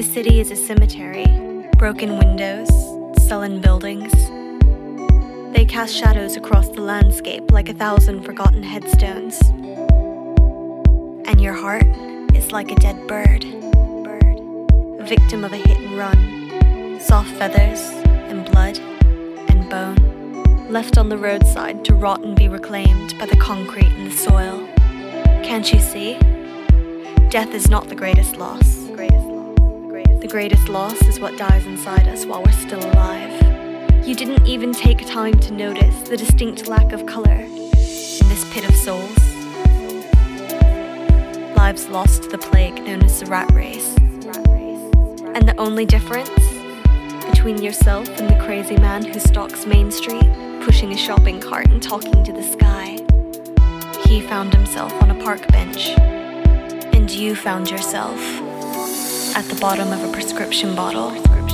city is a cemetery, broken windows, sullen buildings. They cast shadows across the landscape like 1,000 forgotten headstones. And your heart is like a dead bird, a victim of a hit and run. Soft feathers and blood and bone, left on the roadside to rot and be reclaimed by the concrete and the soil. Can't you see? Death is not the greatest loss. The greatest loss is what dies inside us while we're still alive. You didn't even take time to notice the distinct lack of color in this pit of souls. Lives lost to the plague known as the rat race. And the only difference between yourself and the crazy man who stalks Main Street, pushing a shopping cart and talking to the sky. He found himself on a park bench, and you found yourself at the bottom of a prescription bottle.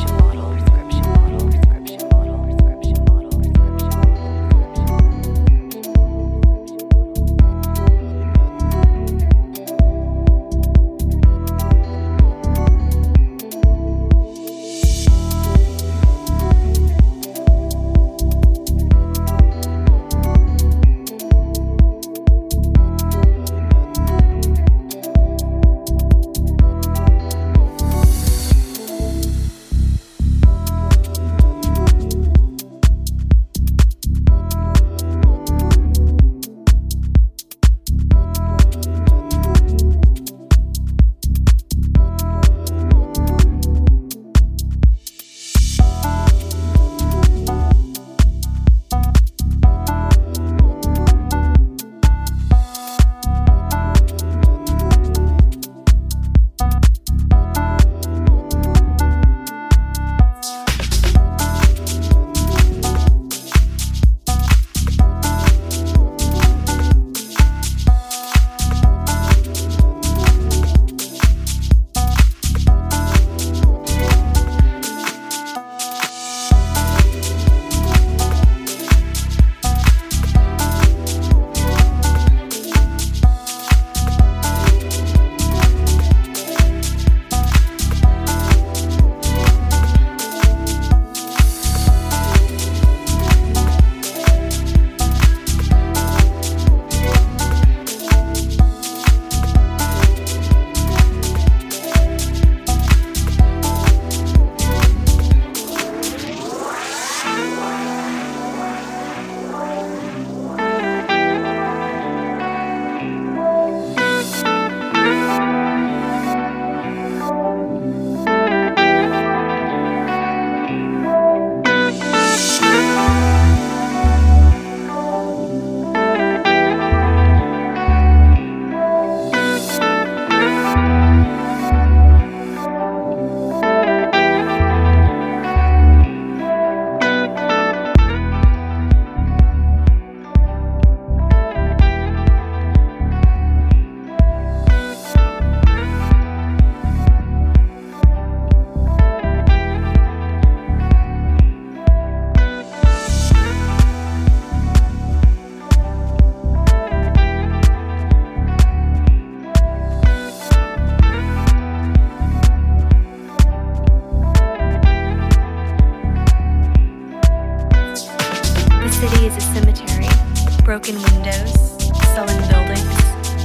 Broken windows, sullen buildings.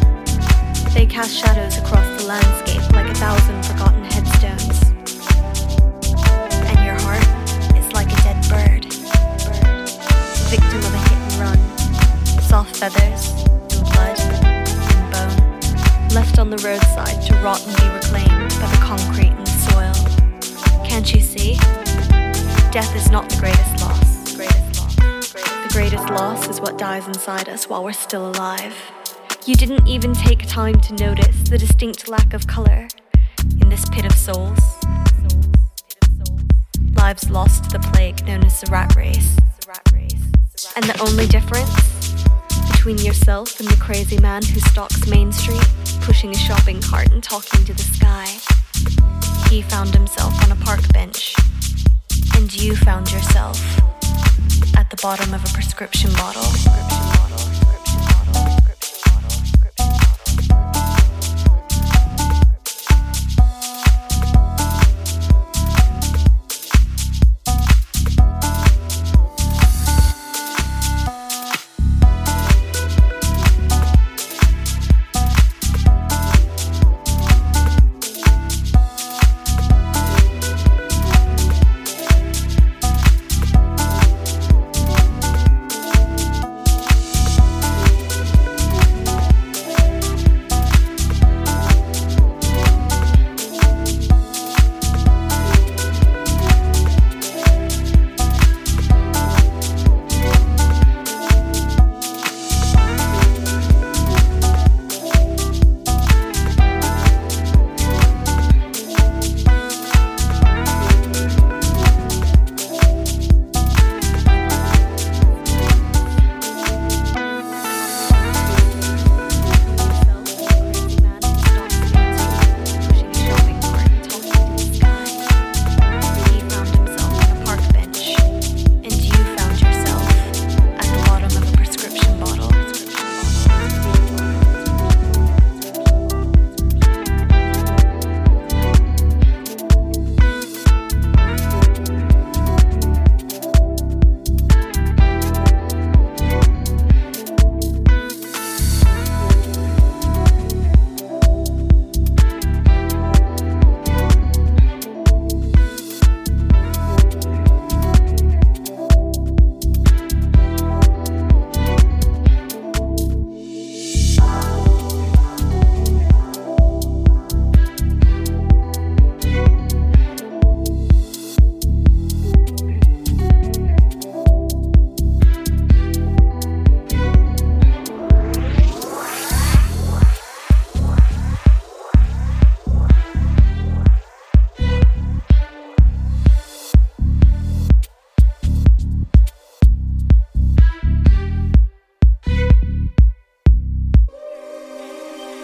They cast shadows across the landscape like 1,000 forgotten headstones. And your heart is like a dead bird, victim of a hit and run. Soft feathers and blood and bone, left on the roadside to rot and be reclaimed by the concrete and the soil. Can't you see? Death is not the greatest loss. The greatest loss is what dies inside us while we're still alive. You didn't even take time to notice the distinct lack of color in this pit of souls. Lives lost to the plague known as the rat race. And the only difference between yourself and the crazy man who stalks Main Street, pushing a shopping cart and talking to the sky. He found himself on a park bench, and you found yourself at the bottom of a prescription bottle.